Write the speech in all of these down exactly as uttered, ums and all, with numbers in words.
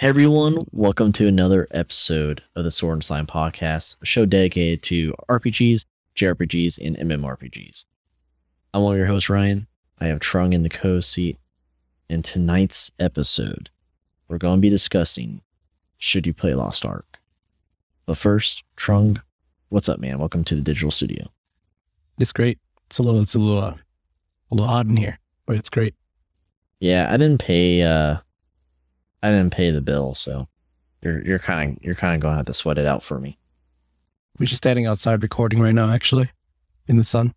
Hey everyone, welcome to another episode of the Sword and Slime Podcast, a show dedicated to R P Gs, J R P Gs, and MMORPGs. I'm one of your hosts, Ryan. I have Trung in the co-host seat. In tonight's episode, we're going to be discussing should you play Lost Ark. But first, Trung, what's up, man? Welcome to the digital studio. It's great. It's a little, it's a little, uh, a little odd in here, but it's great. Yeah, I didn't pay. Uh, I didn't pay the bill, so you're you're kind of you're kind of going to have to sweat it out for me. We're just standing outside recording right now, actually, in the sun.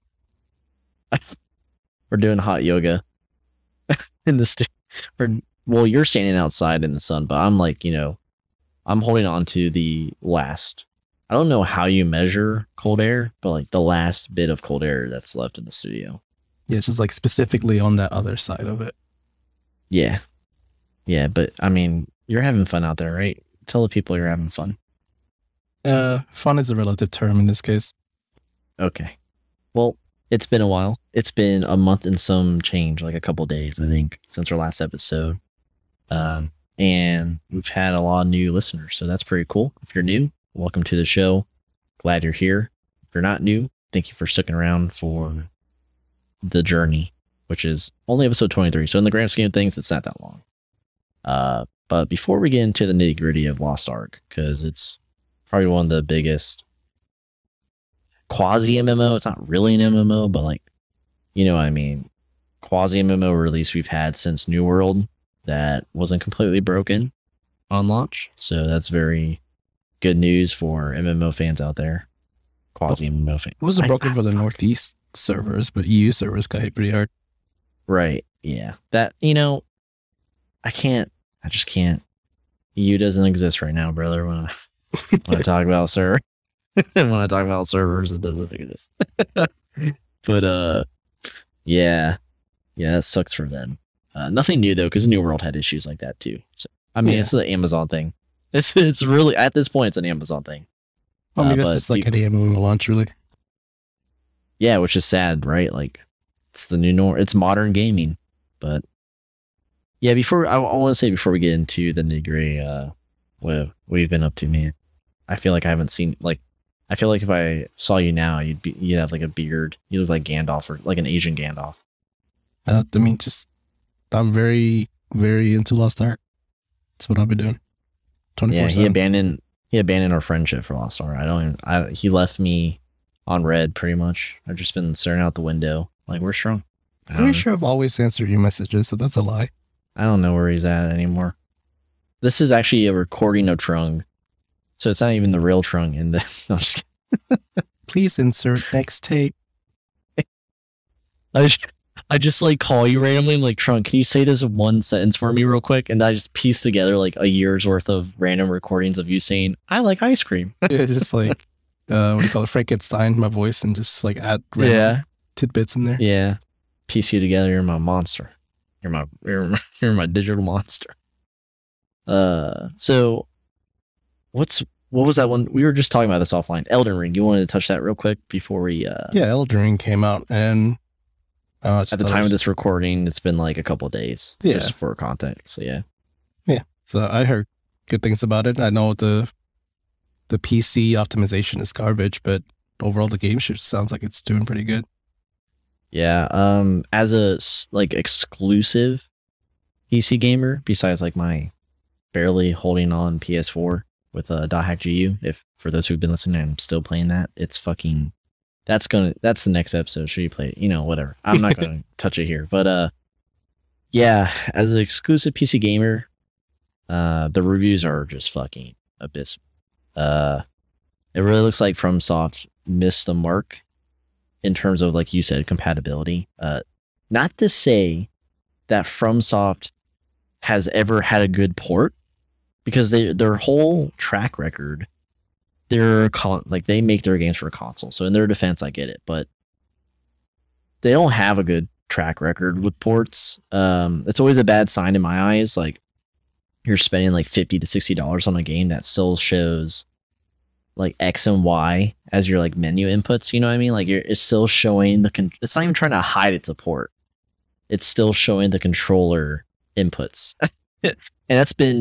We're doing hot yoga in the stu- or, well, you're standing outside in the sun, but I'm like, you know, I'm holding on to the last. I don't know how you measure cold air, but like the last bit of cold air that's left in the studio. Yeah, it's just like specifically on that other side of it. Yeah. Yeah, but I mean, you're having fun out there, right? Tell the people you're having fun. Uh, fun is a relative term in this case. Okay. Well, it's been a while. It's been a month and some change, like a couple days, I think, since our last episode. Um, and we've had a lot of new listeners, so that's pretty cool. If you're new, welcome to the show. Glad you're here. If you're not new, thank you for sticking around for the journey, which is only episode twenty-three. So in the grand scheme of things, it's not that long. Uh, but before we get into the nitty gritty of Lost Ark, because it's probably one of the biggest quasi M M O. It's not really an M M O, but like, you know what I mean? Quasi M M O release we've had since New World that wasn't completely broken on launch. So that's very good news for M M O fans out there. Quasi M M O fans. It wasn't broken I, for the Northeast servers, but E U servers got hit pretty hard. Right. Yeah. That, you know, I can't, I just can't. E U doesn't exist right now, brother. When I, when I talk about server, when I talk about servers, it doesn't exist. But, uh, yeah. Yeah, that sucks for them. Uh, nothing new, though, because New World had issues like that, too. So, I mean, Yeah. it's the Amazon thing. It's, it's really, at this point, it's an Amazon thing. I mean, Uh, that's but just like you- any M M O launch, really. Yeah, which is sad, right? Like, it's the new norm. It's modern gaming. But, yeah, before, I, I want to say before we get into the nitty-gritty, uh, what we've been up to, man. I feel like I haven't seen, like, I feel like if I saw you now, you'd be, you'd have like a beard. You look like Gandalf, or like an Asian Gandalf. Uh, I mean, just, I'm very, very into Lost Ark. That's what I've been doing. Yeah, twenty-four he seven. abandoned, he abandoned our friendship for Lost Ark. I don't even, I, he left me on red, pretty much. I've just been staring out the window, like, we're strong. I I'm don't, pretty sure I've always answered your messages, so that's a lie. I don't know where he's at anymore. This is actually a recording of Trung. So it's not even the real Trung in the, no, I'm just kidding. Please insert next tape. I just, I just like call you randomly. I'm like, Trung, can you say this one sentence for me real quick? And I just piece together like a year's worth of random recordings of you saying, I like ice cream. It's just like, uh, what do you call it? Frankenstein, my voice, and just like add random Yeah. tidbits in there. Yeah. Piece you together. You're my monster. You're my, you're my, you're my digital monster. Uh, so what's, what was that one? We were just talking about this offline. Elden Ring. You wanted to touch that real quick before we, uh, Yeah, Elden Ring came out, and uh, I just at the thought it time of was- this recording, it's been like a couple of days. Yeah. Just for context. So yeah. so I heard good things about it. I know the the P C optimization is garbage, but overall the game just sounds like it's doing pretty good. Yeah, um, as a s- like exclusive P C gamer, besides like my barely holding on P S four with a dot hack G U. If for those who've been listening, I'm still playing that. It's fucking. That's gonna. That's the next episode. Should you play it? You know, whatever. I'm not gonna touch it here, but uh, yeah, as an exclusive P C gamer, uh, the reviews are just fucking abysmal. Uh, it really looks like FromSoft missed the mark in terms of, like you said, compatibility. Uh, not to say that FromSoft has ever had a good port, because they their whole track record, they're con- like they make their games for a console. So in their defense, I get it, but they don't have a good track record with ports. Um, it's always a bad sign in my eyes. Like you're spending like fifty to sixty dollars on a game that still shows like X and Y as your like menu inputs. You know what I mean? Like you're, it's still showing the, con- it's not even trying to hide its port. It's still showing the controller inputs. And that's been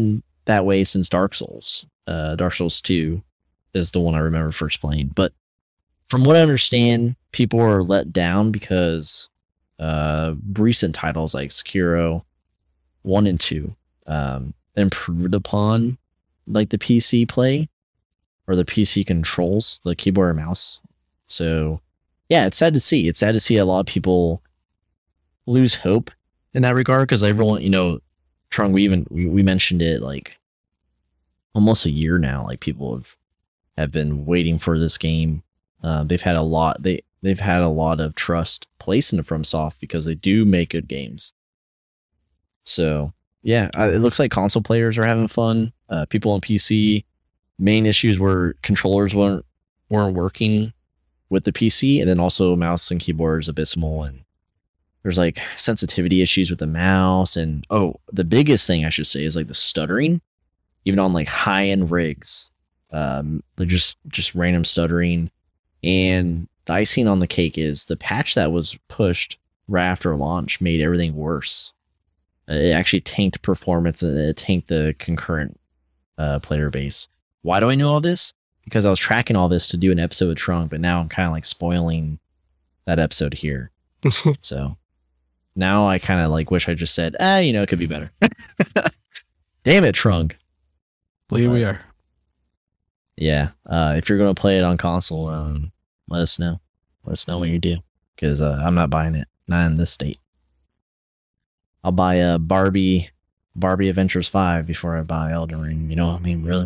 that way since Dark Souls. Uh, Dark Souls two is the one I remember first playing. But from what I understand, people are let down because uh, recent titles like Sekiro one and two um, improved upon like the P C play or the P C controls, the keyboard and mouse. So yeah, it's sad to see. It's sad to see a lot of people lose hope in that regard because everyone, you know, Trung, we even we, we mentioned it like almost a year now. Like people have have been waiting for this game. Uh, they've had a lot. They they've had a lot of trust placed into FromSoft because they do make good games. So yeah, it looks like console players are having fun. Uh, people on P C, main issues were controllers weren't weren't working with the P C, and then also mouse and keyboard is abysmal, and there's like sensitivity issues with the mouse, and oh, the biggest thing I should say is like the stuttering, even on like high end rigs, um, like just just random stuttering. And the icing on the cake is the patch that was pushed right after launch made everything worse. It actually tanked performance and it tanked the concurrent uh, player base. Why do I know all this? Because I was tracking all this to do an episode with Trung, but now I'm kind of like spoiling that episode here. So now I kind of like wish I just said, ah, you know, it could be better. Damn it, Trung. Well, here we are. Yeah. Uh, if you're going to play it on console, um, let us know. Let us know what you do. Because uh, I'm not buying it. Not in this state. I'll buy a Barbie Barbie Adventures five before I buy Elden Ring. You know what I mean, really?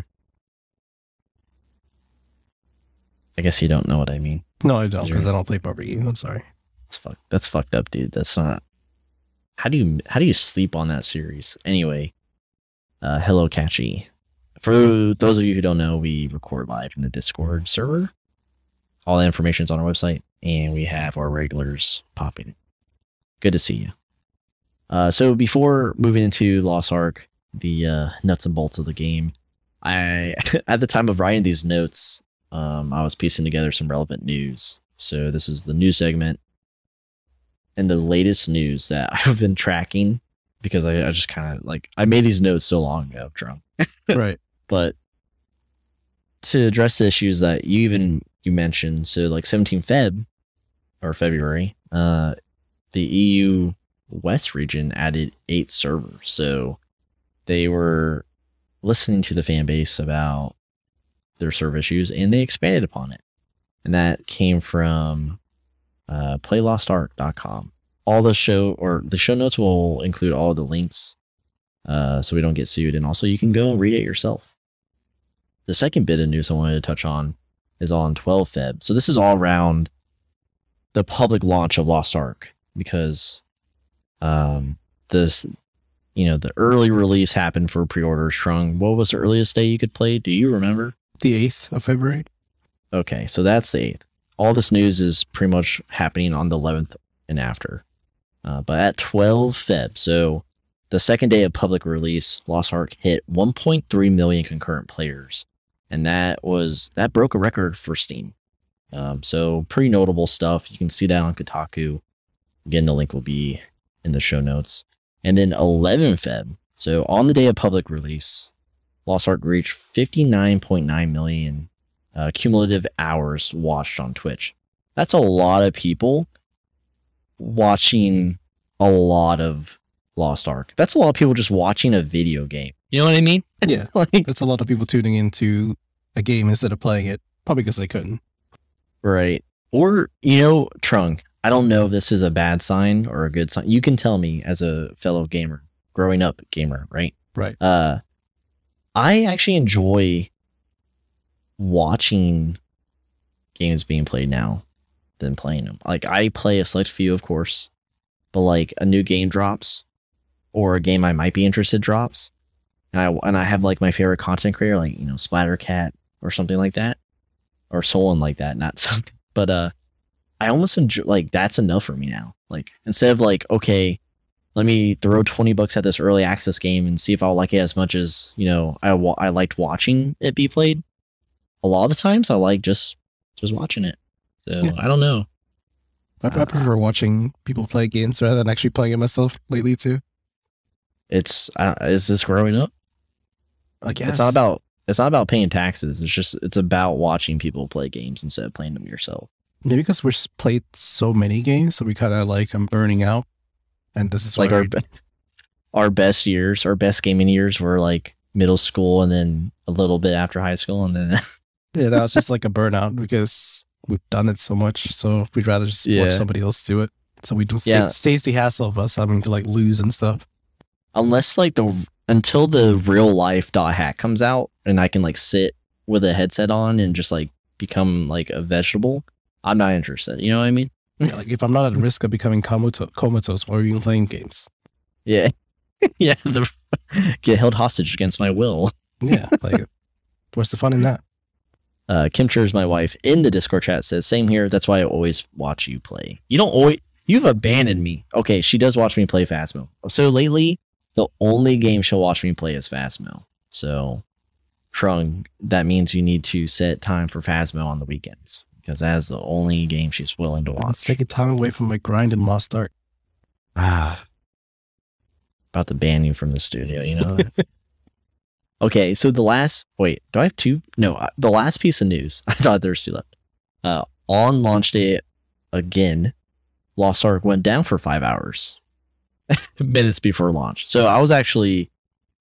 I guess you don't know what I mean. No, I don't, because I don't play Barbie games. I'm sorry. That's fuck. That's fucked up, dude. That's not. How do you how do you sleep on that series? Anyway, uh, hello, Catchy. For those of you who don't know, we record live in the Discord server. All the information's on our website, and we have our regulars popping. Good to see you. Uh, so before moving into Lost Ark, the uh, nuts and bolts of the game, I at the time of writing these notes, um, I was piecing together some relevant news. So this is the news segment and the latest news that I've been tracking because I, I just kind of like I made these notes so long ago, Trump. Right. But to address the issues that you even you mentioned, so like seventeenth Feb or February, uh, the E U West region added eight servers. So they were listening to the fan base about their server issues and they expanded upon it. And that came from uh, play lost ark dot com. All the show or the show notes will include all the links uh, so we don't get sued. And also you can go and read it yourself. The second bit of news I wanted to touch on is on twelfth Feb. So this is all around the public launch of Lost Ark because um, this, you know, the early release happened for pre-orders. Trung, what was the earliest day you could play? Do you remember? The eighth of February. Okay, so that's the eighth. All this news is pretty much happening on the eleventh and after. Uh, but at twelfth Feb, so the second day of public release, Lost Ark hit one point three million concurrent players. And that was, that broke a record for Steam. Um, so pretty notable stuff. You can see that on Kotaku. Again, the link will be in the show notes. And then eleventh Feb, so on the day of public release, Lost Ark reached fifty-nine point nine million uh, cumulative hours watched on Twitch. That's a lot of people watching a lot of Lost Ark. That's a lot of people just watching a video game. You know what I mean? Yeah. Like, that's a lot of people tuning into a game instead of playing it, probably because they couldn't. Right. Or, you know, Trung, I don't know if this is a bad sign or a good sign. You can tell me as a fellow gamer, growing up gamer, right? Right. Uh, I actually enjoy watching games being played now than playing them. Like, I play a select few, of course, but like a new game drops or a game I might be interested drops. And I, and I have like my favorite content creator, like, you know, Splattercat or something like that, or someone like that, not something, but, uh, I almost enjoy, like, that's enough for me now. Like, instead of like, okay, let me throw twenty bucks at this early access game and see if I'll like it as much as, you know, I, wa- I liked watching it be played. A lot of the times I like just, just watching it. So yeah. I don't know. I, I prefer watching people play games rather than actually playing it myself lately too. It's, uh, is this growing up? I guess It's not about it's not about paying taxes. It's just it's about watching people play games instead of playing them yourself. maybe because we've played so many games, so we kind of like I'm burning out, and this is Like why our we- be- our best years, our best gaming years were like middle school and then a little bit after high school and then yeah, that was just like a burnout because we've done it so much. So we'd rather just Yeah. watch somebody else do it. So we don't Yeah. yeah. stays the hassle of us having to like lose and stuff. unless like the until the real life dot hack comes out and I can like sit with a headset on and just like become like a vegetable, I'm not interested. You know what I mean? Yeah, like if I'm not at risk of becoming comatose, comatose while even playing games. Yeah. yeah. The, get held hostage against my will. Yeah, like what's the fun in that? Uh, Kim Chur's my wife in the Discord chat says, same here. That's why I always watch you play. You don't always, you've abandoned me. Okay, she does watch me play Phasmo. So lately, the only game she'll watch me play is Phasmo. So, Trung, that means you need to set time for Phasmo on the weekends because that is the only game she's willing to Let's watch. take a time away from my grind in Lost Ark. Ah, about to ban you from the studio, you know? Okay, so the last wait, do I have two? No, uh, the last piece of news. I thought there was two left. Uh, on launch day, again, Lost Ark went down for five hours, minutes before launch. So I was actually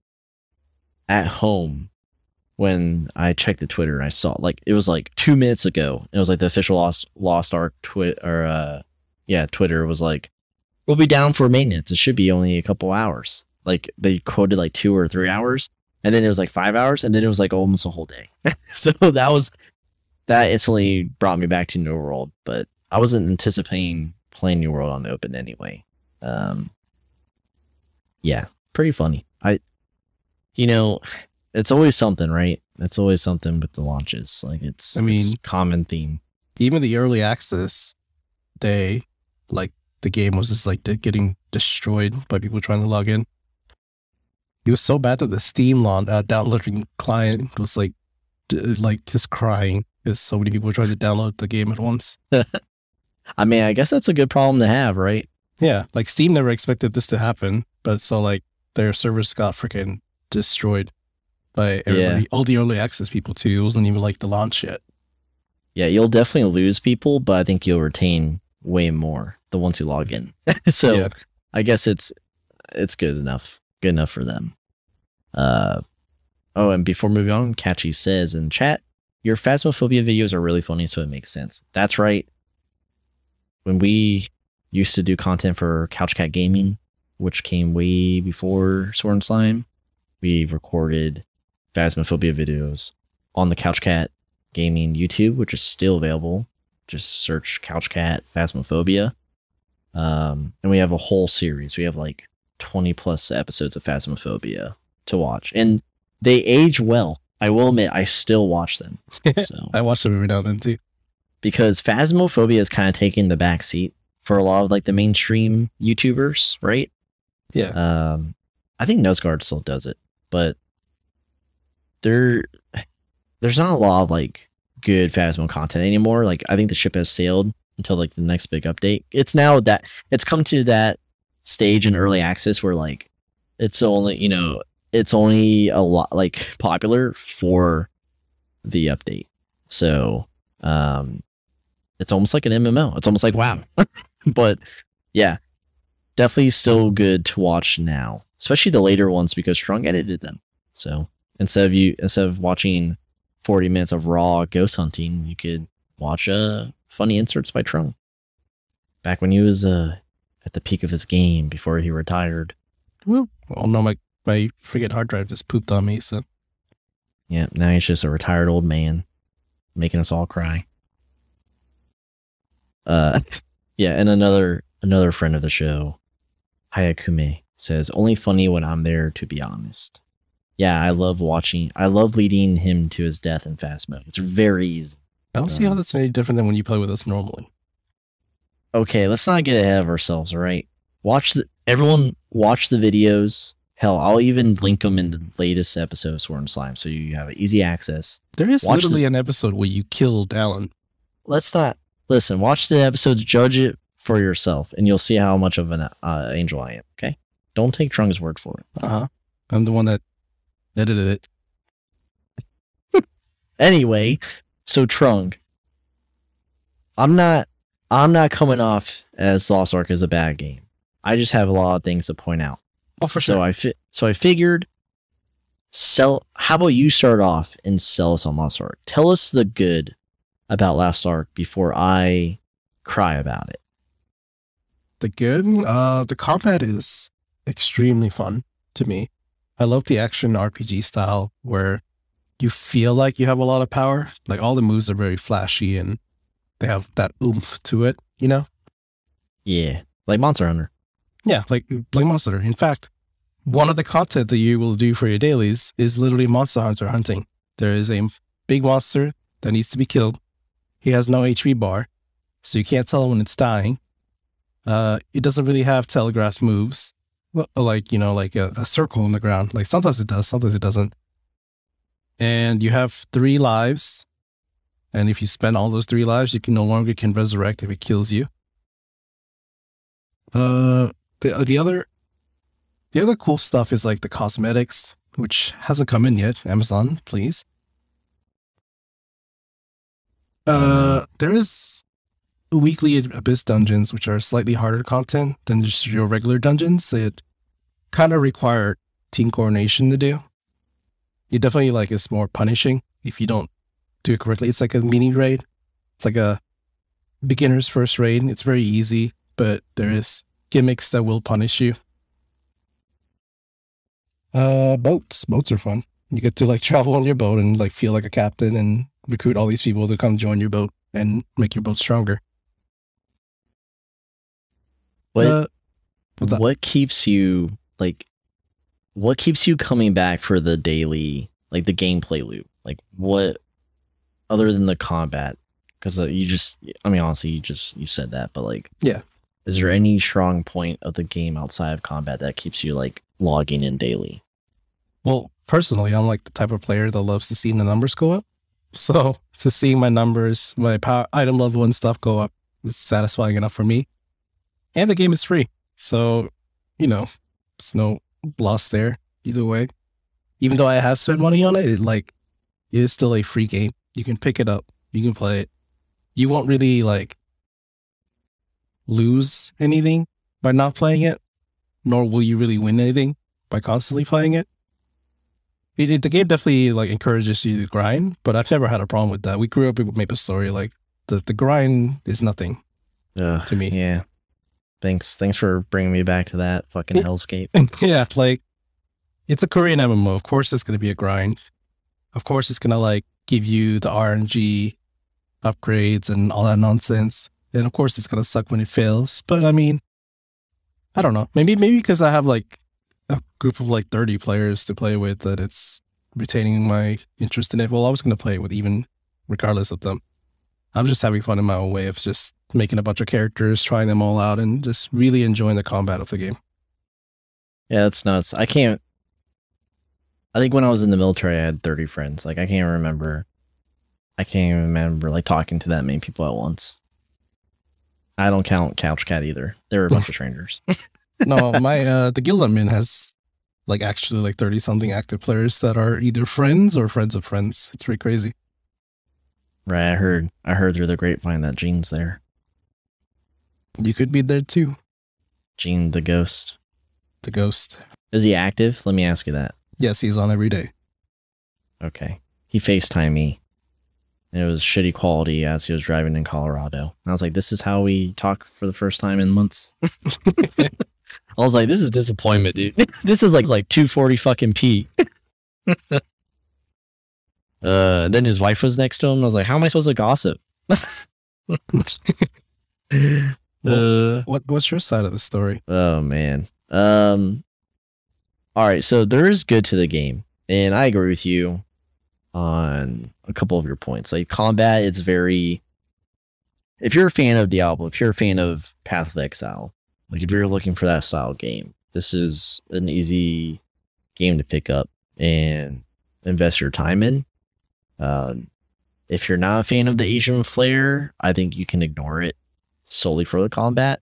at home when I checked the Twitter. And I saw like it was like two minutes ago. It was like the official Lost Lost Ark twit or uh, yeah, Twitter was like, "We'll be down for maintenance. It should be only a couple hours." Like they quoted like two or three hours. And then it was like five hours, and then it was like almost a whole day. So that was that instantly brought me back to New World, but I wasn't anticipating playing New World on the open anyway. Um, yeah, pretty funny. I, you know, it's always something, right? It's always something with the launches. Like it's, I mean- it's a common theme. Even the early access day, like the game was just like de- getting destroyed by people trying to log in. It was so bad that the Steam launch, uh, downloading client was like, d- like just crying because so many people were trying to download the game at once. I mean, I guess that's a good problem to have, right? Yeah, like Steam never expected this to happen, but so like their servers got freaking destroyed by everybody, Yeah. all the early access people too. It wasn't even like the launch yet. Yeah, you'll definitely lose people, but I think you'll retain way more the ones who log in. So Yeah. I guess it's it's good enough. Good enough for them. Uh oh, and before moving on, Catchy says in chat, your Phasmophobia videos are really funny, so it makes sense. That's right. When we used to do content for Couch Cat Gaming, which came way before Sword and Slime, we recorded Phasmophobia videos on the Couch Cat Gaming YouTube, which is still available. Just search Couch Cat Phasmophobia. Um, and we have a whole series. We have like twenty plus episodes of Phasmophobia to watch. And they age well. I will admit, I still watch them. So I watch them every now and then too. because Phasmophobia is kind of taking the back seat for a lot of like the mainstream YouTubers, right? Yeah. Um, I think Nosegard still does it, but there, there's not a lot of like good Phasmo content anymore. Like I think the ship has sailed until like the next big update. It's now that it's come to that stage in early access where like it's only you know it's only a lot like popular for the update. So um, it's almost like an M M O. It's almost like WoW, but yeah, definitely still good to watch now, especially the later ones because Strong edited them. So instead of you instead of watching forty minutes of raw ghost hunting, you could watch uh funny inserts by Trung. Back when he was uh at the peak of his game before he retired. Woo. Well, no, my my freaking hard drive just pooped on me. So Yeah, now he's just a retired old man, making us all cry. Uh, yeah, and another another friend of the show, Hayakume, says only funny when I'm there. To be honest, yeah, I love watching. I love leading him to his death in fast mode. It's very easy. I don't see how Um, that's any different than when you play with us normally. Okay, let's not get ahead of ourselves. All right, watch the everyone watch the videos. Hell, I'll even link them in the latest episode of Sword and Slime, so you have easy access. There is watch literally an episode where you killed Alan. Let's not listen. Watch the episodes, judge it for yourself, and you'll see how much of an uh, angel I am. Okay, don't take Trung's word for it. Uh huh. I'm the one that edited it. Anyway, so Trunk, I'm not I'm not coming off as Lost Ark as a bad game. I just have a lot of things to point out. Oh, for sure. So I fi- so I figured sell how about you start off and sell us on Lost Ark? Tell us the good about Lost Ark before I cry about it. The good, uh, the combat is extremely fun to me. I love the action R P G style where you feel like you have a lot of power. Like all the moves are very flashy and they have that oomph to it, you know? Yeah, like Monster Hunter. Yeah, like like Monster Hunter. In fact, one of the content that you will do for your dailies is literally Monster Hunter hunting. There is a big monster that needs to be killed. He has no H P bar, so you can't tell when it's dying. Uh, it doesn't really have telegraphed moves, well, like, you know, like a, a circle on the ground. Like sometimes it does, sometimes it doesn't. And you have three lives. And if you spend all those three lives, you can no longer can resurrect if it kills you. Uh, the the other the other cool stuff is like the cosmetics, which hasn't come in yet. Amazon, please. Uh, there is weekly Abyss dungeons, which are slightly harder content than just your regular dungeons. It kind of require team coordination to do. It definitely like is more punishing if you don't do it correctly. It's like a mini raid. It's like a beginner's first raid. It's very easy, but there is gimmicks that will punish you. Uh, boats. Boats are fun. You get to like travel on your boat and like feel like a captain and recruit all these people to come join your boat and make your boat stronger. What Uh, what's up? what keeps you like what keeps you coming back for the daily, like the gameplay loop? Like what other than the combat? Because uh, you just, I mean, honestly, you just you said that, but like, Yeah. is there any strong point of the game outside of combat that keeps you like logging in daily? Well, personally, I'm like the type of player that loves to see the numbers go up. So to see my numbers, my power, item level and stuff go up is satisfying enough for me. And the game is free. So, you know, it's no loss there either way. Even though I have spent money on it, it like it is still a free game. You can pick it up. You can play it. You won't really like lose anything by not playing it, nor will you really win anything by constantly playing it. It, it, the game definitely like encourages you to grind, but I've never had a problem with that. We grew up with Maple Story. Like the, the grind is nothing Ugh, to me. Yeah. Thanks. Thanks for bringing me back to that fucking It- hellscape. Yeah, like it's a Korean M M O. Of course, it's going to be a grind. Of course, it's going to like give you the R N G upgrades and all that nonsense. And of course, it's going to suck when it fails. But I mean, I don't know. Maybe maybe because I have like a group of like thirty players to play with that it's retaining my interest in it. Well, I was going to play it with even regardless of them. I'm just having fun in my own way of just making a bunch of characters, trying them all out, and just really enjoying the combat of the game. Yeah, that's nuts. I can't. I think when I was in the military, I had thirty friends. Like I can't remember. I can't even remember like talking to that many people at once. I don't count Couch Cat either. They were a bunch of strangers. No, my uh the guild I'm in has like actually like thirty something active players that are either friends or friends of friends. It's pretty crazy. Right, I heard. I heard through the grapevine that Gene's there. You could be there too. Gene the ghost. The ghost. Is he active? Let me ask you that. Yes, he's on every day. Okay. He FaceTimed me. And it was shitty quality as he was driving in Colorado. And I was like, this is how we talk for the first time in months. I was like, this is disappointment, dude. This is like like two forty fucking P. uh and then his wife was next to him. And I was like, how am I supposed to gossip? Well, uh, what what's your side of the story? oh man. Um all right, so there is good to the game. And I agree with you on a couple of your points. Like combat, it's very, if you're a fan of Diablo, if you're a fan of Path of Exile, like if you're looking for that style game, this is an easy game to pick up and invest your time in. Um, if you're not a fan of the Asian flair, I think you can ignore it solely for the combat.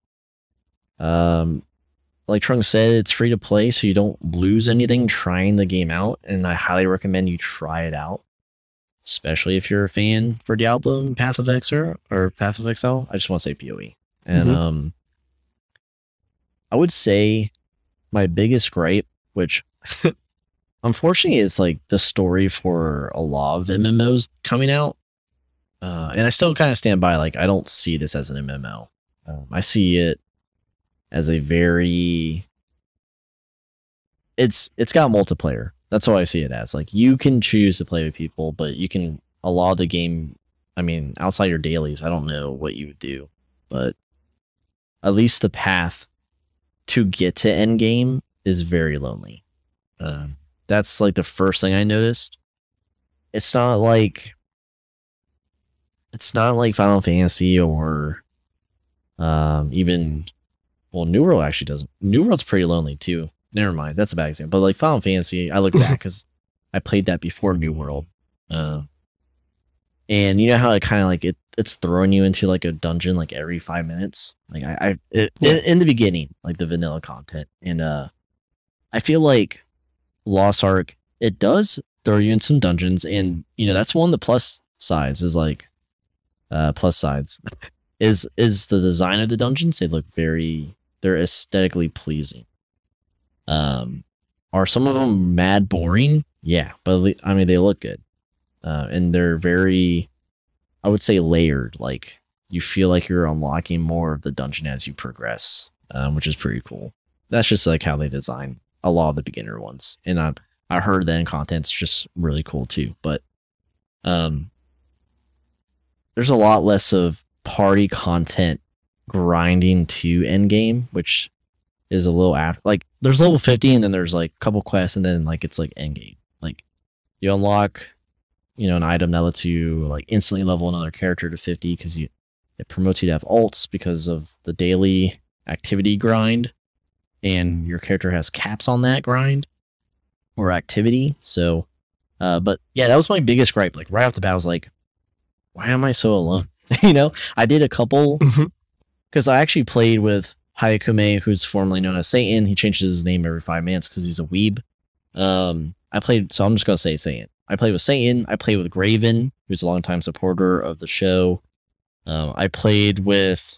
Um, like Trunk said, it's free to play, so you don't lose anything trying the game out, and I highly recommend you try it out. especially if you're a fan for Diablo and Path of Exile or Path of Exile. I just want to say P O E. And mm-hmm. um, I would say my biggest gripe, which unfortunately is like the story for a lot of M M Os coming out. Uh, and I still kind of stand by, like, I don't see this as an M M O. Um, I see it as a very, it's it's got multiplayer. That's what I see it as. Like, you can choose to play with people, but you can, a lot of the game, I mean, outside your dailies, I don't know what you would do, but at least the path to get to end game is very lonely. Uh, that's like the first thing I noticed. It's not like, it's not like Final Fantasy or um, even, well, New World actually doesn't. New World's pretty lonely too. Never mind, that's a bad example. But like Final Fantasy, I look back because I played that before New World, uh, and you know how it kind of like it, it's throwing you into like a dungeon like every five minutes. Like I, I it, yeah. in, in the beginning, like the vanilla content, and uh, I feel like Lost Ark, it does throw you in some dungeons, and you know that's one of the plus sides is like, uh, plus sides is is the design of the dungeons. They look very, they're aesthetically pleasing. Um, are some of them mad boring? Yeah, but I mean they look good, uh, and they're very, I would say, layered. Like you feel like you're unlocking more of the dungeon as you progress, um, which is pretty cool. That's just like how they design a lot of the beginner ones, and I I heard that in content's just really cool too. But um, there's a lot less of party content grinding to end game, which is a little after, like there's level fifty and then there's like a couple quests and then like it's like end game. Like you unlock, you know, an item that lets you like instantly level another character to fifty because you it promotes you to have ults because of the daily activity grind, and your character has caps on that grind or activity. So, uh, but yeah, that was my biggest gripe. Like right off the bat, I was like, why am I so alone? You know, I did a couple because I actually played with Hayakume, who's formerly known as Satan. He changes his name every five minutes because he's a weeb. Um, I played, so I'm just going to say Satan. I played with Satan. I played with Graven, who's a longtime supporter of the show. Uh, I played with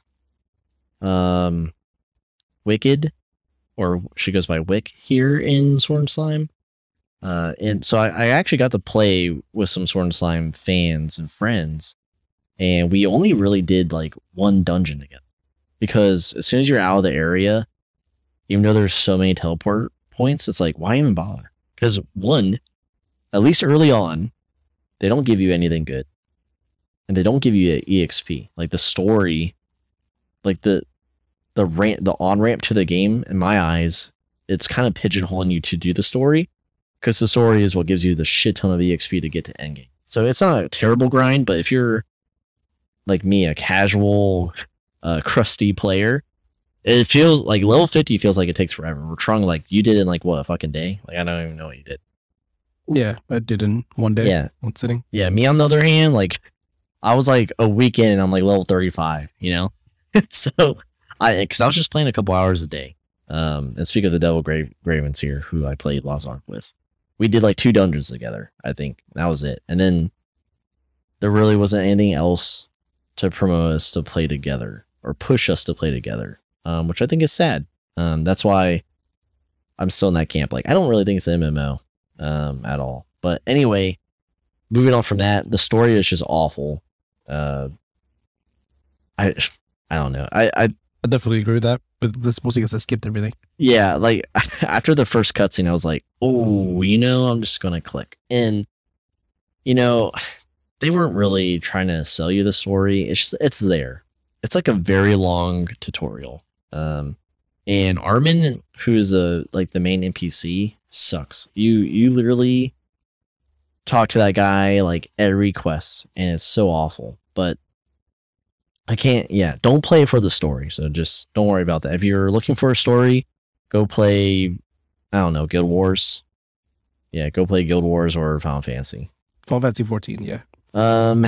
um, Wicked, or she goes by Wick here in Sword and Slime. Uh, and so I, I actually got to play with some Sword and Slime fans and friends, and we only really did like one dungeon together. Because as soon as you're out of the area, even though there's so many teleport points, it's like, why even bother? Because one, at least early on, they don't give you anything good. And they don't give you an E X P. Like the story, like the the ramp, the on-ramp to the game, in my eyes, it's kind of pigeonholing you to do the story. Because the story is what gives you the shit ton of E X P to get to endgame. So it's not a terrible grind, but if you're like me, a casual... Uh, crusty player, it feels like level fifty feels like it takes forever. We're trying, like, you did in like what, a fucking day? Like I don't even know what you did. Yeah, I did in one day. Yeah, one sitting. Yeah, me on the other hand, like I was like a weekend and I'm like level thirty-five, you know. So I, because I was just playing a couple hours a day. Um, and speak of the Devil Gra- Gravens here, who I played Lost Ark with, we did like two dungeons together. I think that was it, and then there really wasn't anything else to promote us to play together or push us to play together, um, which I think is sad. Um, that's why I'm still in that camp. Like, I don't really think it's an M M O um, at all. But anyway, moving on from that, the story is just awful. Uh, I I don't know. I, I I definitely agree with that. But this mostly because I skipped everything. Yeah, like after the first cutscene, I was like, oh, you know, I'm just gonna click. And you know, they weren't really trying to sell you the story. It's just, it's there. It's like a very long tutorial. Um, and Armin, who's a like the main N P C, sucks. You you literally talk to that guy like every quest, and it's so awful. But I can't. Yeah, don't play for the story. So just don't worry about that. If you're looking for a story, go play. I don't know, Guild Wars. Yeah, go play Guild Wars or Final Fantasy. Final Fantasy fourteen. Yeah. Um.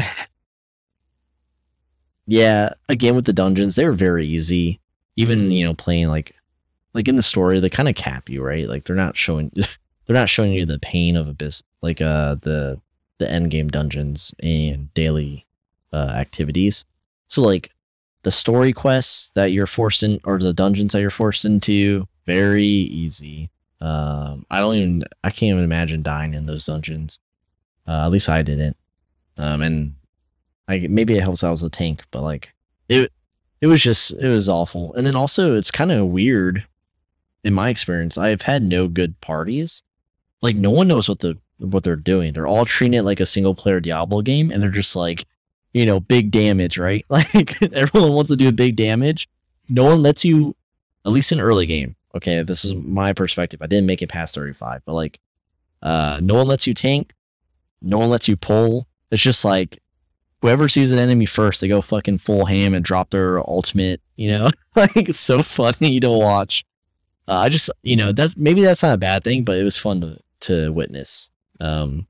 Yeah, again with the dungeons, they were very easy. Even, you know, playing like like in the story, they kind of cap you, right? Like they're not showing they're not showing you the pain of a business, like uh the the end game dungeons and daily uh, activities. So like the story quests that you're forced in, or the dungeons that you're forced into, very easy. Um, I don't even, I can't even imagine dying in those dungeons. Uh, at least I didn't. Um, and I maybe it helps out as a tank, but like it, it was just, it was awful. And then also it's kind of weird in my experience. I've had no good parties. Like no one knows what the what they're doing. They're all treating it like a single player Diablo game, and they're just like, you know, big damage, right? Like everyone wants to do a big damage. No one lets you, at least in early game. Okay, this is my perspective. I didn't make it past thirty-five, but like, uh, no one lets you tank. No one lets you pull. It's just like whoever sees an enemy first, they go fucking full ham and drop their ultimate. You know, like it's so funny to watch. Uh, I just, you know, that's maybe that's not a bad thing, but it was fun to to witness. Um,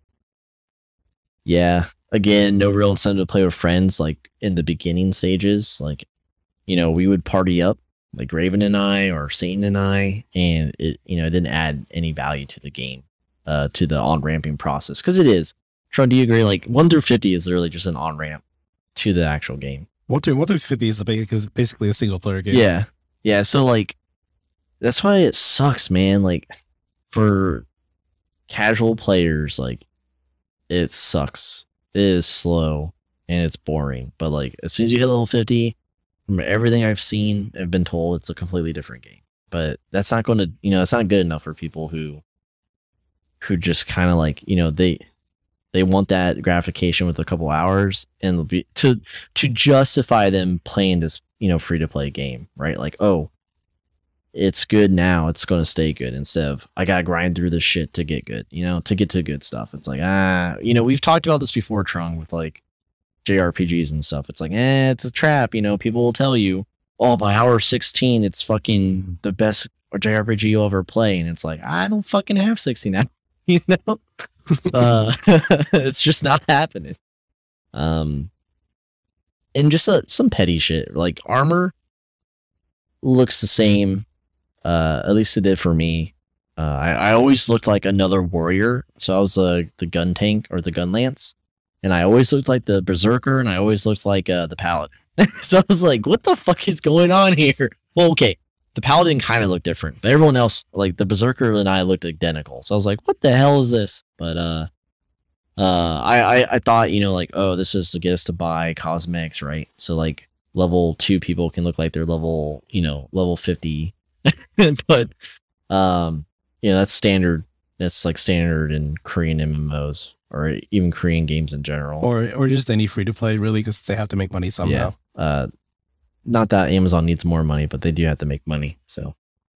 yeah, again, no real incentive to play with friends like in the beginning stages. Like, you know, we would party up, like Raven and I, or Satan and I, and it, you know, it didn't add any value to the game, uh, to the on ramping process, because it is. Tron, do you agree? Like one through fifty is literally just an on ramp to the actual game. One through one through fifty is a big, is basically a single player game. Yeah, yeah. So like, that's why it sucks, man. Like for casual players, like it sucks. It is slow and it's boring. But like as soon as you hit level fifty, from everything I've seen and been told, it's a completely different game. But that's not going to, you know, it's not good enough for people who who just kind of like, you know, they they want that gratification with a couple hours and be, to to justify them playing this, you know, free to play game, right? Like, oh, it's good now, it's going to stay good, instead of I got to grind through this shit to get good, you know, to get to good stuff. It's like, ah, you know, we've talked about this before, Trung, with like J R P Gs and stuff. It's like, eh, it's a trap, you know, people will tell you, oh, by hour sixteen, it's fucking the best J R P G you'll ever play. And it's like, I don't fucking have sixteen now, you know? uh, it's just not happening. Um, and just uh, some petty shit, like armor looks the same. Uh, at least it did for me. Uh, I, I always looked like another warrior. So I was uh, the gun tank or the gun lance. And I always looked like the berserker, and I always looked like uh, the paladin. So I was like, what the fuck is going on here? Well, okay, the paladin kind of looked different, but everyone else, like the berserker and I, looked identical. So I was like, what the hell is this? But uh, uh, I, I, I thought, you know, like, oh, this is to get us to buy cosmetics, right? So like level two people can look like they're level, you know, level fifty. But um, you know, that's standard. That's like standard in Korean M M Os. Or even Korean games in general. Or or just any free-to-play, really, because they have to make money somehow. Yeah. Uh, not that Amazon needs more money, but they do have to make money. So,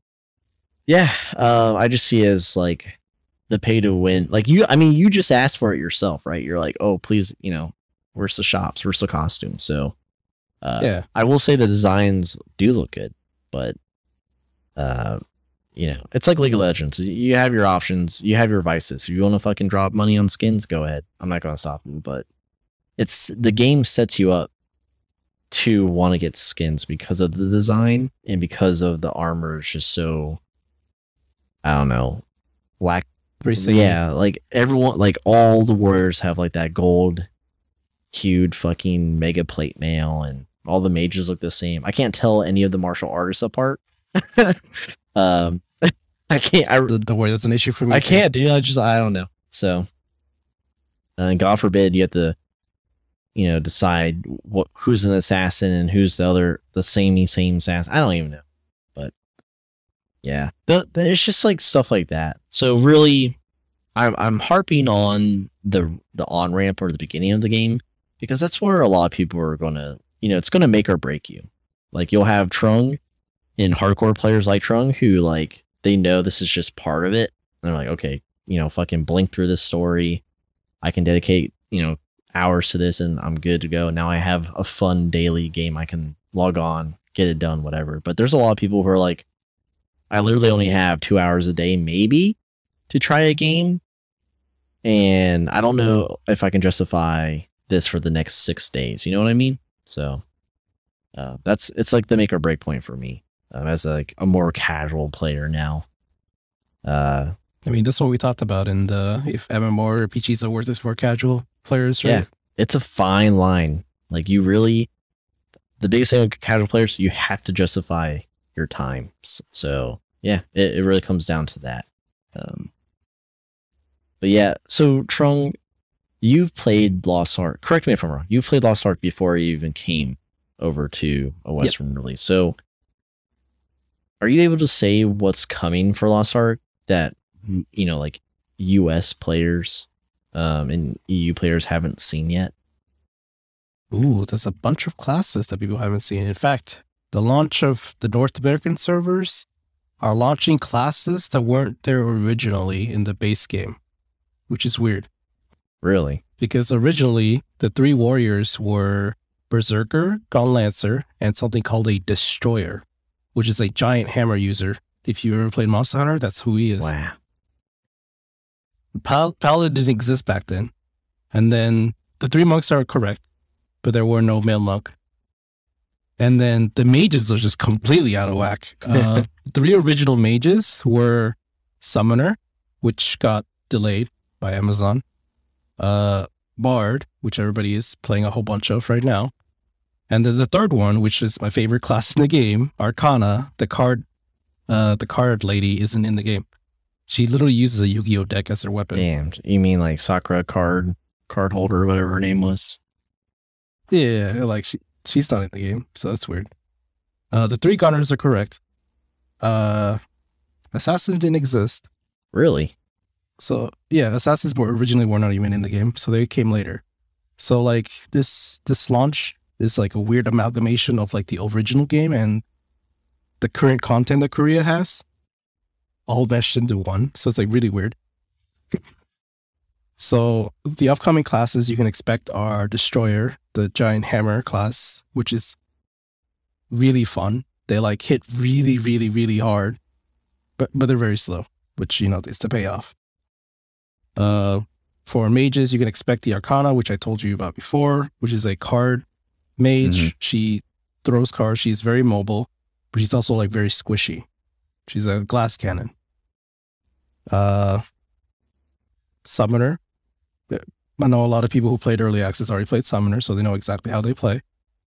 yeah, uh, I just see it as like the pay to win. Like you, I mean, you just asked for it yourself, right? You're like, oh, please, you know, where's the shops? Where's the costumes? So, uh, yeah, I will say the designs do look good, but, uh, you know, it's like League of Legends. You have your options. You have your vices. If you want to fucking drop money on skins, go ahead. I'm not going to stop you, but it's the game sets you up to want to get skins because of the design and because of the armor is just so, I don't know, black. Yeah, like everyone, like all the warriors have like that gold hued fucking mega plate mail, and all the mages look the same. I can't tell any of the martial artists apart. um, I can't. I, the, the way that's an issue for me. I too. can't, dude. I just, I don't know. So, and God forbid you have to, you know, decide what who's an assassin and who's the other, the samey same assassin. I don't even know. But yeah, the, the, it's just like stuff like that. So really, I'm I'm harping on the the on ramp or the beginning of the game because that's where a lot of people are gonna, you know, it's gonna make or break you. Like you'll have Trung and hardcore players like Trung who like. They know this is just part of it. And they're like, okay, you know, fucking blink through this story. I can dedicate, you know, hours to this and I'm good to go. Now I have a fun daily game. I can log on, get it done, whatever. But there's a lot of people who are like, I literally only have two hours a day, maybe, to try a game. And I don't know if I can justify this for the next six days. You know what I mean? So uh, that's, it's like the make or break point for me. Um, as a, like a more casual player now. Uh, I mean, that's what we talked about in the if MMORPGs are worth it for casual players, right? Yeah, it's a fine line. Like you really, the biggest thing with casual players, you have to justify your time. S- So yeah, it, it really comes down to that. Um, but yeah, so Trung, you've played Lost Ark. Correct me if I'm wrong. You've played Lost Ark before you even came over to a Western release. So are you able to say what's coming for Lost Ark that, you know, like U S players um, and E U players haven't seen yet? Ooh, there's a bunch of classes that people haven't seen. In fact, the launch of the North American servers are launching classes that weren't there originally in the base game, which is weird. Really? Because originally, the three warriors were Berserker, Gaunt Lancer, and something called a Destroyer, which is a giant hammer user. If you ever played Monster Hunter, that's who he is. Wow. Pal- Paladin didn't exist back then. And then the three monks are correct, but there were no male monk. And then the mages are just completely out of whack. Uh, three original mages were Summoner, which got delayed by Amazon. Uh, Bard, which everybody is playing a whole bunch of right now. And then the third one, which is my favorite class in the game, Arcana, the card, uh, the card lady isn't in the game. She literally uses a Yu-Gi-Oh deck as her weapon. Damn. You mean like Sakura card card holder, or whatever her name was? Yeah, like she she's not in the game, so that's weird. Uh, the three gunners are correct. Uh, assassins didn't exist. Really? So yeah, assassins were originally were not even in the game, so they came later. So like this this launch is like a weird amalgamation of like the original game and the current content that Korea has, all meshed into one. So it's like really weird. So the upcoming classes you can expect are Destroyer, the giant hammer class, which is really fun. They like hit really, really, really hard, but but they're very slow, which you know is the payoff. Uh, for mages, you can expect the Arcana, which I told you about before, which is a card mage. Mhm. She throws cards. She's very mobile, but she's also like very squishy. She's a glass cannon. Uh, Summoner. I know a lot of people who played early access already played Summoner, so they know exactly how they play.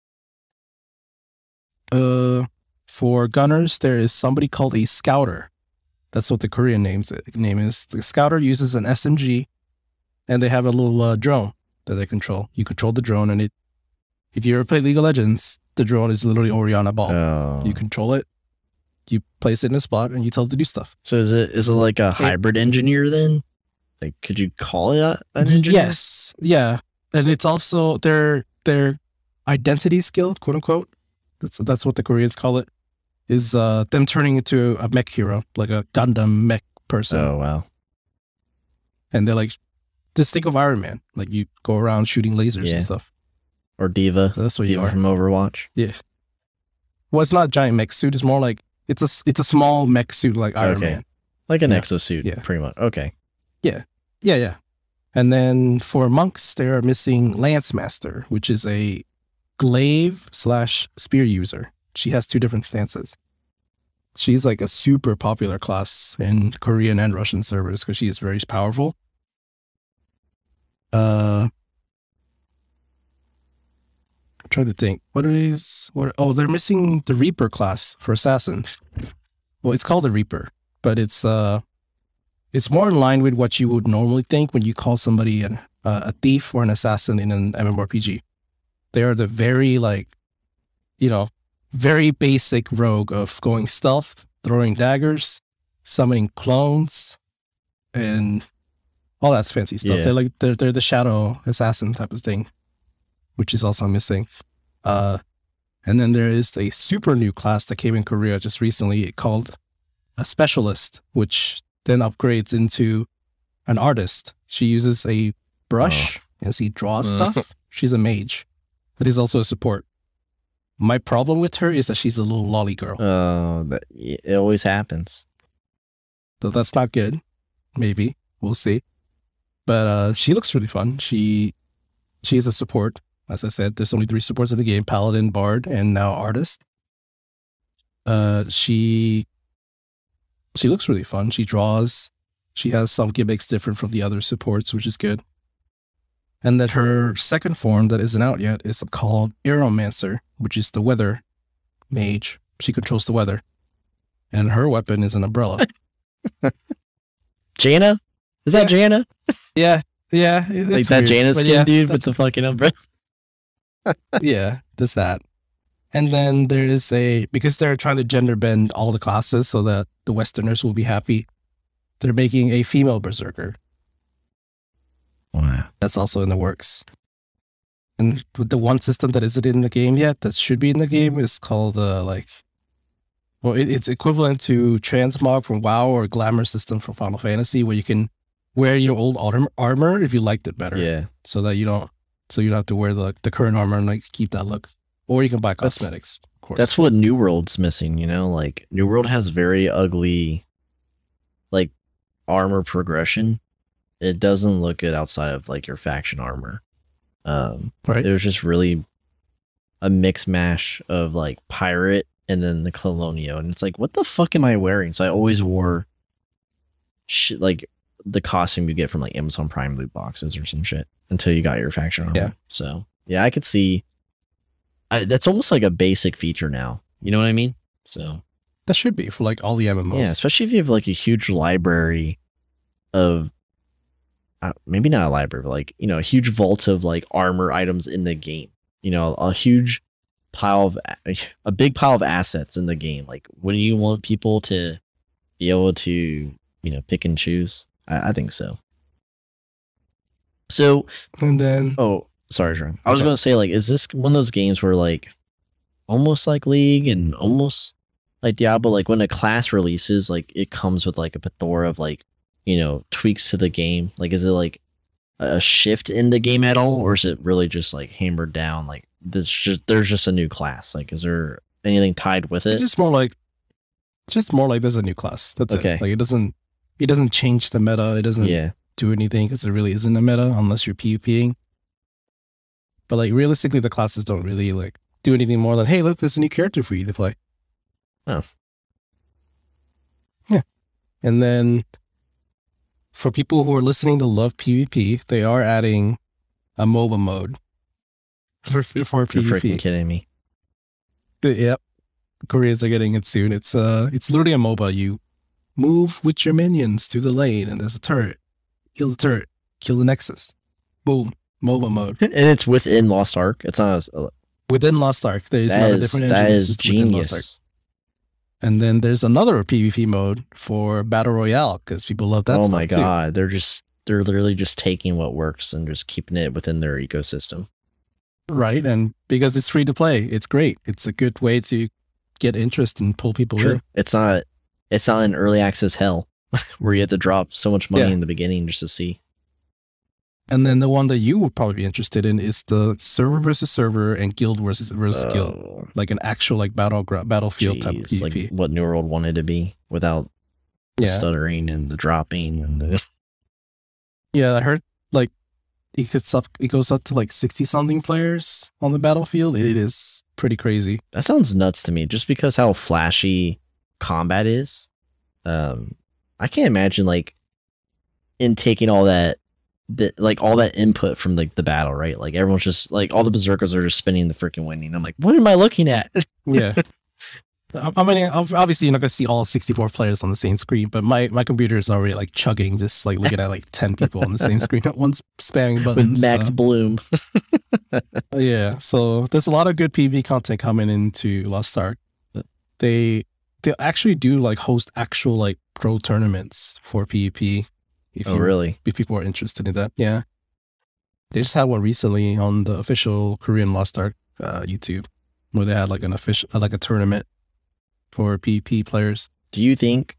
Uh, for gunners, there is somebody called a Scouter. That's what the Korean names it, name is. The Scouter uses an S M G, and they have a little uh, drone that they control. You control the drone, and it. If you ever play League of Legends, the drone is literally Oriana Ball. Oh. You control it, you place it in a spot, and you tell it to do stuff. So is it is it like a hybrid engineer then? Like, could you call it a, an engineer? Yes, yeah, and it's also their their identity skill, quote unquote. That's that's what the Koreans call it. Is uh, them turning into a mech hero, like a Gundam mech person. Oh wow. And they're like, just think of Iron Man. Like you go around shooting lasers Yeah. and stuff. Or Diva. So that's what you Diva are. from Overwatch. Well, it's not a giant mech suit. It's more like it's a it's a small mech suit like Iron Okay. Man. Like an Yeah. exosuit, Yeah. pretty much. Okay. Yeah, yeah. And then for monks, they are missing Lance Master, which is a glaive slash spear user. She has two different stances. She's like a super popular class in Korean and Russian servers because she is very powerful. Uh, I'm trying to think. What is what? Oh, they're missing the Reaper class for assassins. Well, it's called a Reaper, but it's uh, it's more in line with what you would normally think when you call somebody an, uh, a thief or an assassin in an MMORPG. They are the very like, you know, very basic rogue of going stealth, throwing daggers, summoning clones, and all that fancy stuff. Yeah. They're like they're they're the shadow assassin type of thing, which is also missing. Uh, and then there is a super new class that came in Korea just recently called a specialist, which then upgrades into an artist. She uses a brush and she draws Uh. stuff. She's a mage, that is also a support. My problem with her is that she's a little lolly girl. Oh, that it always happens. So that's not good. Maybe. We'll see. But uh, she looks really fun. She she is a support. As I said, there's only three supports in the game: Paladin, Bard, and now Artist. Uh, she she looks really fun. She draws. She has some gimmicks different from the other supports, which is good. And then her second form that isn't out yet is called Aeromancer, which is the weather mage. She controls the weather. And her weapon is an umbrella. Jaina? Is that Yeah. Jaina? Yeah, yeah. Like that Jaina skin yeah, dude with the fucking umbrella? yeah, there's that. And then there is a, because they're trying to gender bend all the classes so that the Westerners will be happy, they're making a female berserker. Wow. That's also in the works. And with the one system that isn't in the game yet, that should be in the game, is called uh, like, well, it, it's equivalent to Transmog from WoW or Glamour system from Final Fantasy, where you can wear your old armor, armor if you liked it better, Yeah. so that you don't, so you don't have to wear the the current armor and like keep that look. Or you can buy That's- cosmetics, of course. That's what New World's missing, you know? Like, New World has very ugly, like, armor progression. It doesn't look good outside of, like, your faction armor. Um, right. It was just really a mix mash of, like, pirate and then the Colonio. And it's like, what the fuck am I wearing? So I always wore, shit, like, the costume you get from, like, Amazon Prime loot boxes or some shit until you got your faction armor. Yeah. So, yeah, I could see... I, that's almost like a basic feature now. You know what I mean? So That should be for like all the M M Os. yeah, especially if you have like a huge library of, uh, maybe not a library, but like, you know, a huge vault of like armor items in the game. You know, a huge pile of a big pile of assets in the game. Like, wouldn't you want people to be able to, you know, pick and choose? I, I think so. So And then Oh, sorry, Jerome. I was Okay. going to say, like, is this one of those games where, like, almost like League and almost like Diablo, like, when a class releases, like, it comes with, like, a plethora of, like, you know, tweaks to the game? Like, is it, like, a shift in the game at all? Or is it really just, like, hammered down? Like, there's just, there's just a new class. Like, is there anything tied with it? it's just more like, just more like there's a new class. That's Okay. it. Like it doesn't, it doesn't change the meta. It doesn't Yeah. do anything because it really isn't a meta unless you're PvPing. But like realistically, the classes don't really like do anything more than, hey, look, there's a new character for you to play. Oh. Yeah. And then for people who are listening to love PvP, they are adding a MOBA mode for for You're PvP. freaking kidding me. Yep. Koreans are getting it soon. It's uh it's literally a MOBA. You move with your minions to the lane and there's a turret. Kill the turret. Kill the Nexus. Boom. MOBA mode. And it's within Lost Ark. It's not as, uh, Within Lost Ark, there is that not a is, different engine. that it's is just within Lost Ark. genius. And then there's another PvP mode for Battle Royale because people love that Oh stuff my too. god, they're just they're literally just taking what works and just keeping it within their ecosystem. Right? And because it's free to play, it's great. It's a good way to get interest and pull people in. It's not it's not an early access hell where you have to drop so much money Yeah. in the beginning just to see. And then the one that you would probably be interested in is the server versus server and guild versus versus guild. Oh, Like an actual like battle battlefield type of jeez, like PvP. what New World wanted to be without the Yeah. stuttering and the dropping and the Yeah, I heard like it gets up it goes up to like sixty something players on the battlefield. It is pretty crazy. That sounds nuts to me just because how flashy combat is. Um I can't imagine like in taking all that the, like all that input from like the battle, right? Like everyone's just like all the berserkers are just spinning the freaking winning. I'm like, what am I looking at? Yeah. I I mean, ob- obviously you're not gonna see all sixty-four players on the same screen, but my, my computer is already like chugging, just like looking at like ten people on the same screen at once, spamming buttons. With Max so- Bloom. yeah, so there's a lot of good PvP content coming into Lost Ark. They they actually do like host actual like pro tournaments for PvP. If Oh you really? if people are interested in that, yeah. They just had one recently on the official Korean Lost Ark uh, YouTube, where they had like an official like a tournament for PvP players. Do you think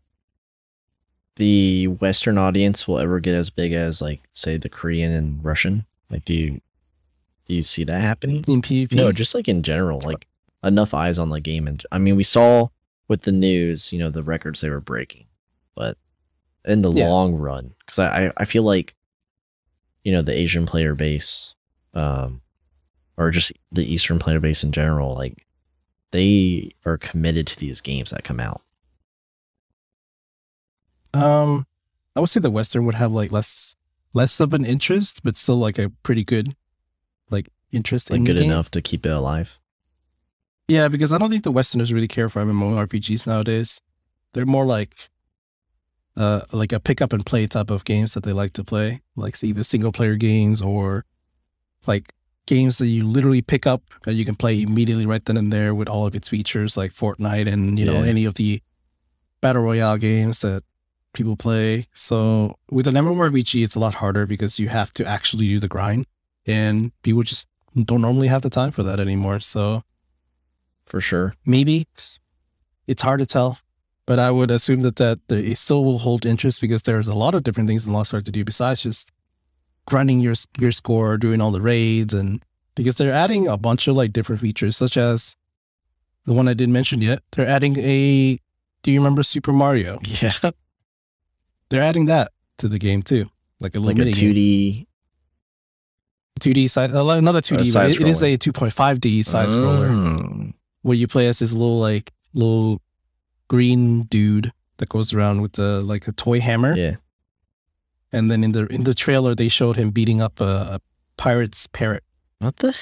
the Western audience will ever get as big as like say the Korean and Russian? Like do you do you see that happening? In PvP, No, just like in general, like enough eyes on the game. And I mean, we saw with the news, you know, the records they were breaking, but in the Yeah. long run, because I, I I feel like, you know, the Asian player base, um, or just the Eastern player base in general, like they are committed to these games that come out. um, I would say the Western would have like less less of an interest, but still like a pretty good like interest Like in good the game. enough to keep it alive. Yeah, because I don't think the Westerners really care for MMORPGs nowadays. They're more like uh like a pick up and play type of games that they like to play, like say either single player games or like games that you literally pick up and you can play immediately right then and there with all of its features, like Fortnite and you know Yeah. any of the battle royale games that people play. So with an MMORPG, it's a lot harder because you have to actually do the grind, and people just don't normally have the time for that anymore. So For sure. maybe it's hard to tell, but I would assume that that the- it still will hold interest because there's a lot of different things in Lost Ark to do besides just grinding your your score, doing all the raids, and because they're adding a bunch of like different features, such as the one I didn't mention yet. They're adding a. Do you remember Super Mario? Yeah. They're adding that to the game too, like a little Like a mini two game. D. two D side, uh, not a two D, Uh, but it, it is side-scroller. a two point five D side scroller Mm. where you play as this little like little green dude that goes around with the like a toy hammer. Yeah. And then in the in the trailer they showed him beating up a, a pirate's parrot. What the?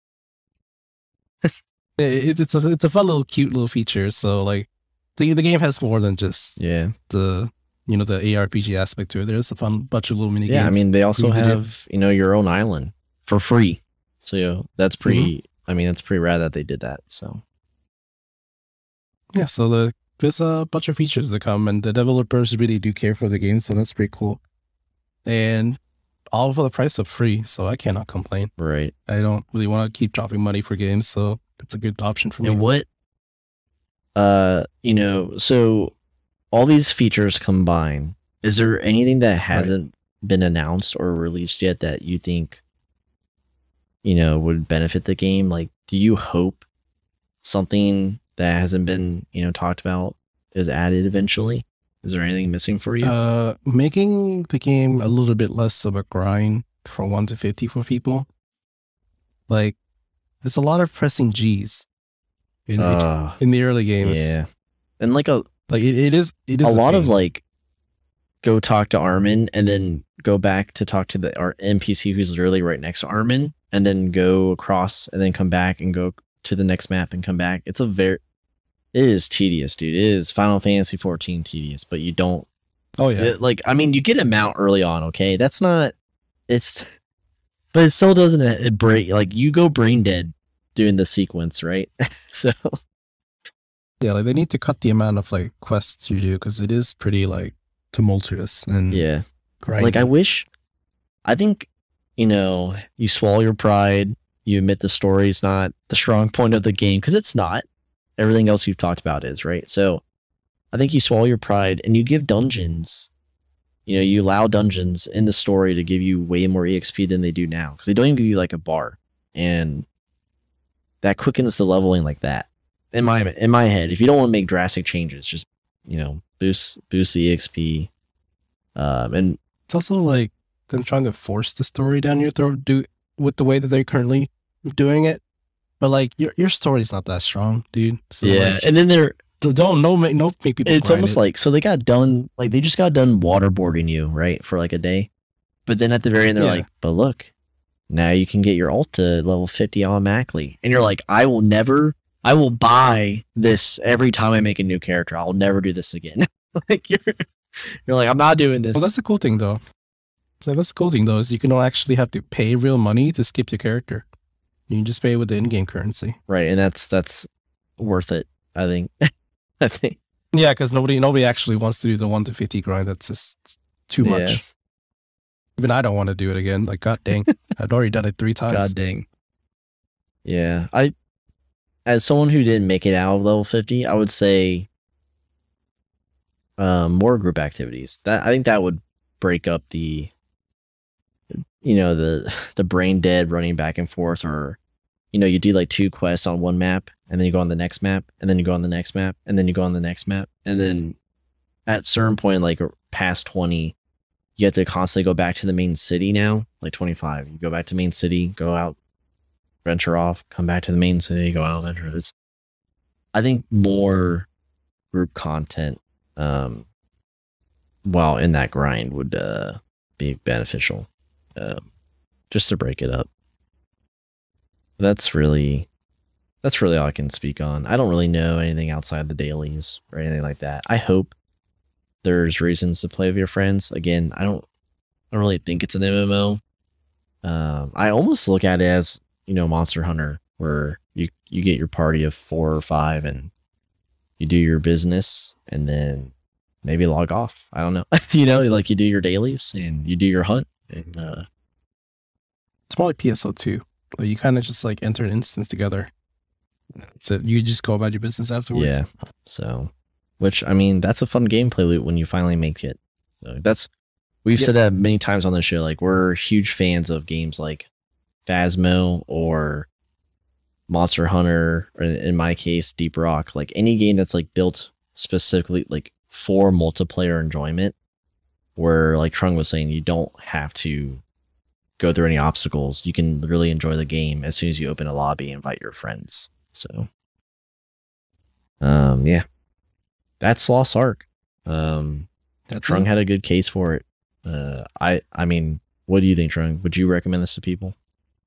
It, it's a it's a fun little cute little feature. So like the the game has more than just Yeah. the you know the A R P G aspect to it. There's a fun bunch of little mini Yeah. I games. mean, they also you can do. have, you know, your own island for free. So, you know, that's pretty, Mm-hmm. I mean, it's pretty rad that they did that. So, Yeah, so the there's a bunch of features that come, and the developers really do care for the game, so that's pretty cool. And all for the price of free, so I cannot complain. right. I don't really want to keep dropping money for games, so it's a good option for me. And what, uh, you know, so all these features combined, is there anything that hasn't been announced or released yet that you think, you know, would benefit the game? Like, do you hope something that hasn't been, you know, talked about is added eventually? Is there anything missing for you? Uh, making the game a little bit less of a grind from one to fifty for people. Like, there's a lot of pressing G's in, Uh, in the early games. yeah. And like a, Like, it, it is it is a lot of pain. like go talk to Armin and then go back to talk to the our N P C who's literally right next to Armin and then go across and then come back and go to the next map and come back. It's a very, it is tedious, dude. It is Final Fantasy fourteen tedious, but you don't, Oh, yeah. it- like, I mean, you get a mount early on, okay? That's not, it's, but it still doesn't uh, break, like, you go brain dead doing the sequence, right? So, Yeah, like they need to cut the amount of like quests you do because it is pretty like tumultuous and yeah. grindy. Like, I wish, I think, you know, you swallow your pride, you admit the story's not the strong point of the game, because it's not. Everything else you've talked about is, right? So I think you swallow your pride and you give dungeons, you know, you allow dungeons in the story to give you way more E X P than they do now, because they don't even give you like a bar. And that quickens the leveling like that. In my in my head, if you don't want to make drastic changes, just, you know, boost boost the E X P. Um, and it's also like them trying to force the story down your throat do with the way that they're currently doing it. But like your your story's not that strong, dude. So yeah, like, and then they're don't no make no make people. it's grind almost it. like, so they got done, like they just got done waterboarding you, right, for like a day, but then at the very end they're Yeah. like, but look, now you can get your ult to level fifty automatically, and you're like, I will never, I will buy this every time I make a new character. I'll never do this again. Like you're, you're like, I'm not doing this. Well, that's the cool thing though. Like, that's the cool thing though is you can actually have to pay real money to skip your character. You can just pay with the in-game currency. Right, and that's that's worth it, I think. I think. Yeah, because nobody nobody actually wants to do the one to fifty grind. That's just too Yeah. much. Even I don't want to do it again. Like, god dang, I'd already done it three times. God dang. Yeah, I, as someone who didn't make it out of level fifty, I would say, um, more group activities. That I think that would break up the, you know, the the brain dead running back and forth, or, you know, you do like two quests on one map, and then you go on the next map, and then you go on the next map, and then you go on the next map, and then at a certain point, like past twenty, you have to constantly go back to the main city now, like twenty-five. You go back to main city, go out, venture off, come back to the main city, go out, venture. It's, I think more group content um, while in that grind would uh, be beneficial, um, just to break it up. That's really, that's really all I can speak on. I don't really know anything outside the dailies or anything like that. I hope there's reasons to play with your friends. Again, I don't, I don't really think it's an M M O. Um, I almost look at it as, you know, Monster Hunter, where you you get your party of four or five and you do your business and then maybe log off. I don't know. You know, like you do your dailies and you do your hunt. And uh, It's more like P S O two. Like you kind of just like enter an instance together. So you just go about your business afterwards. yeah, so, which, I mean, that's a fun gameplay loop when you finally make it. So that's, we've Yeah. said that many times on the show. Like, we're huge fans of games like Phasmo or Monster Hunter, or in in my case, Deep Rock. Like any game that's like built specifically like for multiplayer enjoyment, where like Trung was saying, you don't have to go through any obstacles. You can really enjoy the game as soon as you open a lobby and invite your friends. So, um, yeah, that's Lost Ark. Um, That's Trung it. had a good case for it. Uh, I, I mean, what do you think, Trung? Would you recommend this to people?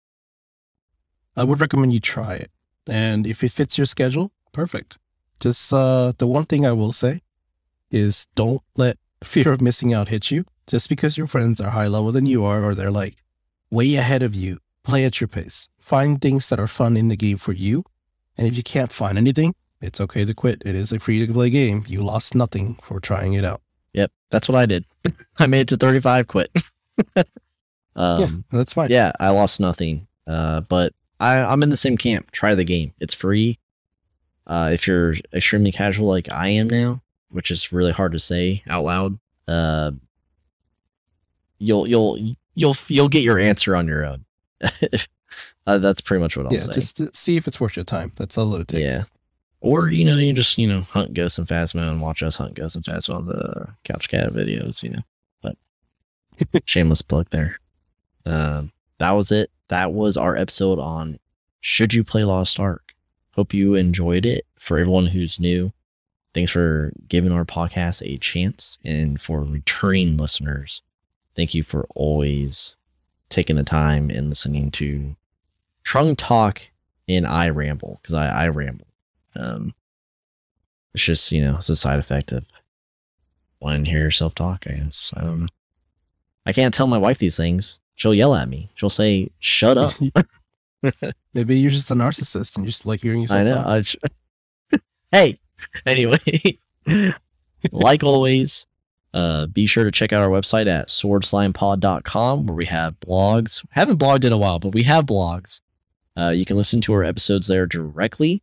I would recommend you try it. And if it fits your schedule, perfect. Just uh, the one thing I will say is don't let fear of missing out hit you. Just because your friends are high level than you are, or they're like way ahead of you, play at your pace. Find things that are fun in the game for you. And if you can't find anything, it's okay to quit. It is a free to play game. You lost nothing for trying it out. Yep, that's what I did. I made it to thirty-five, quit. um, yeah, that's fine. Yeah, I lost nothing. Uh, but I, I'm in the same camp. Try the game. It's free. Uh, if you're extremely casual like I am now, which is really hard to say out loud, uh, you'll you'll you'll you'll get your answer on your own. uh, that's pretty much what I'll yeah, say. just to see if it's worth your time. That's all it takes. Yeah. Or, you know, you just, you know, hunt Ghosts and Phasmo and watch us hunt Ghosts and Phasmo on the Couch Cat videos, you know. But shameless plug there. Um, that was it. That was our episode on Should You Play Lost Ark. Hope you enjoyed it. For everyone who's new, thanks for giving our podcast a chance. And for returning listeners, thank you for always taking the time and listening to Trung talk and I ramble, because I, I ramble. Um, it's just, you know, it's a side effect of wanting to hear yourself talk, I guess. I don't know. I can't tell my wife these things. She'll yell at me. She'll say, shut up. Maybe you're just a narcissist and you just like hearing yourself I know. talk. I sh- hey, anyway, like always, uh, be sure to check out our website at sword slime pod dot com, where we have blogs. Haven't blogged in a while, but we have blogs. Uh, you can listen to our episodes there directly.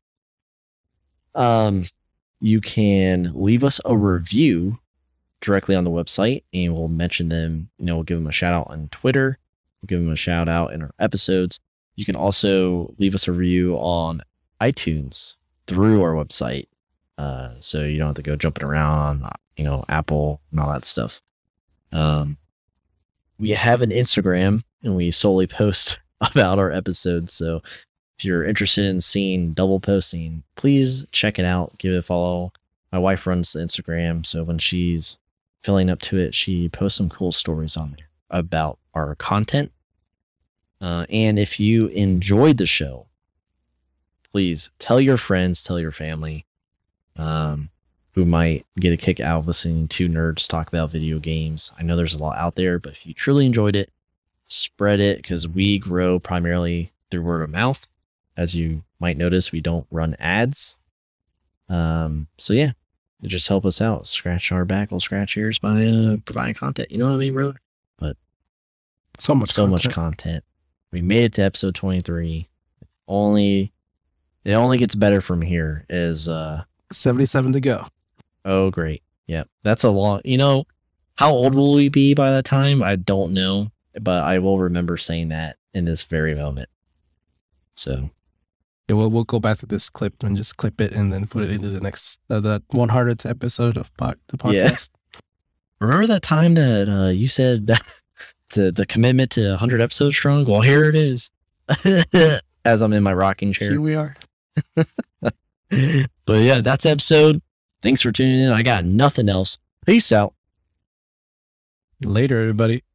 Um, you can leave us a review directly on the website, and we'll mention them. You know, we'll give them a shout out on Twitter. We'll give them a shout out in our episodes. You can also leave us a review on iTunes through our website, uh, so you don't have to go jumping around on, you know, Apple and all that stuff. Um, we have an Instagram, and we solely post about our episodes. So if you're interested in seeing double posting, please check it out. Give it a follow. My wife runs the Instagram, so when she's filling up to it, she posts some cool stories on there about our content. Uh, and if you enjoyed the show, please tell your friends, tell your family, um, who might get a kick out of listening to nerds talk about video games. I know there's a lot out there, but if you truly enjoyed it, spread it, because we grow primarily through word of mouth. As you might notice, we don't run ads. Um, so yeah, just help us out. Scratch our back, we'll scratch yours by uh, providing content. You know what I mean, brother? But So much so content. much content. We made it to episode twenty-three. Only it only gets better from here. Is uh seventy-seven to go. oh great. Yep. That's a long, you know, how old will we be by that time? I don't know, but I will remember saying that in this very moment. So Yeah, we'll, we'll go back to this clip and just clip it and then put it into the next, uh, the one hundredth episode of pod, the podcast. Yeah. Remember that time that uh, you said that the, the commitment to one hundred episodes strong? Well, here it is. As I'm in my rocking chair. Here we are. But yeah, that's episode. Thanks for tuning in. I got nothing else. Peace out. Later, everybody.